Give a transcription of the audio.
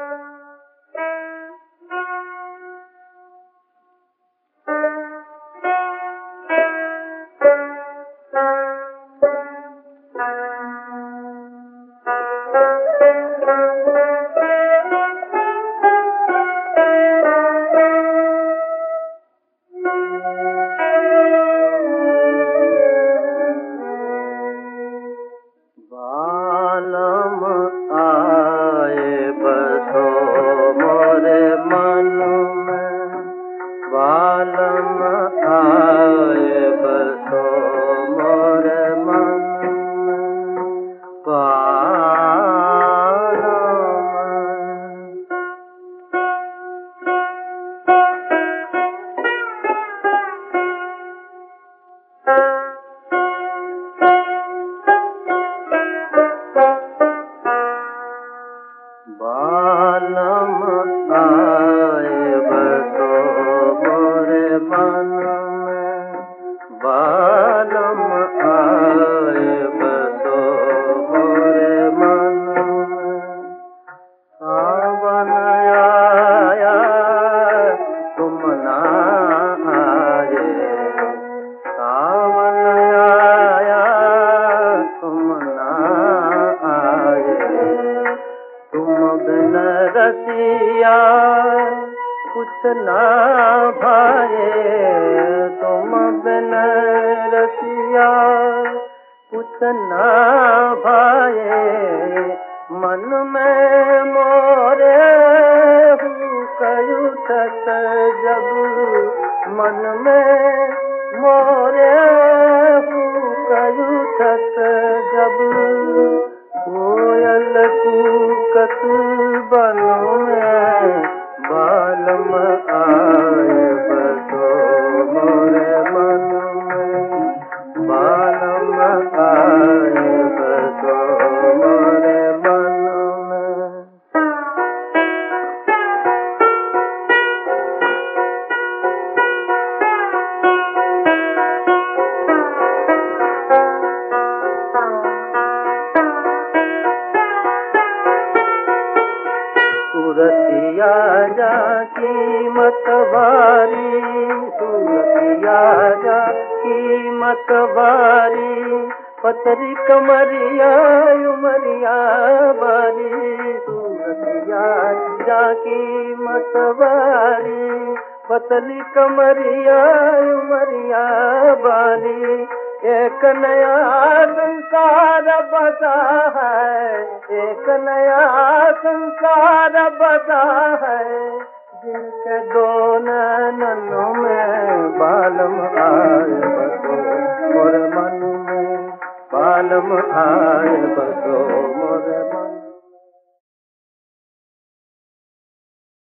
रसिया कुछ ना भाए, तुम बिन रसिया कुछ ना भाए। मन में मोरे उठत जब, मन में मोरे उठत जब, कोयल कूकत बन में बालम आए बसो मोरे मन में, बालम आए बसो मोरे मन में। सूरतिया जा कीमत भारी, सूरतिया जा कीमत भारी, पतरी कमरिया उमरिया बारी। सूरतिया जा कीमत भारी, पतली कमरिया उमरिया बारी। एक नया संसार बसा है, एक नया संसार बसा है, जिनके दो नैनों में बालम आए बसो और मन में बालम आए बसो